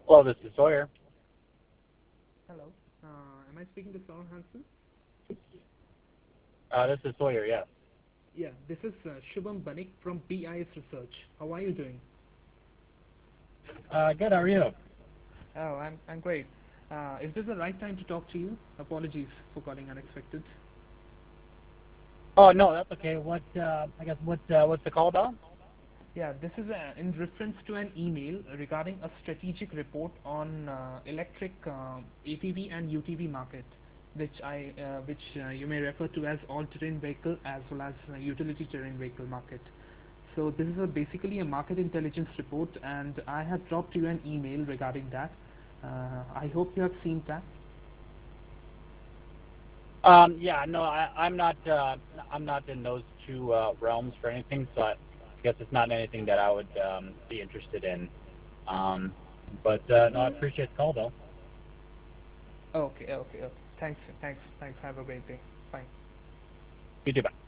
Hello, this is Sawyer. Hello. Am I speaking to Saul Hansen? This is Sawyer, yes. Yeah, this is Shubham Banik from BIS Research. How are you doing? Good, how are you? Oh, I'm great. Is this the right time to talk to you? Apologies for calling unexpected. Oh, no, that's okay. What's the call about? Yeah, this is in reference to an email regarding a strategic report on electric ATV and UTV market, which you may refer to as all-terrain vehicle as well as utility terrain vehicle market. So this is basically a market intelligence report, and I have dropped you an email regarding that. I hope you have seen that. Yeah, no, I'm not in those two realms for anything, so I guess it's not anything that I would be interested in. Um, no, I appreciate the call, though. Okay, okay, okay. Thanks, thanks, thanks. Have a great day. Bye. You too, bye.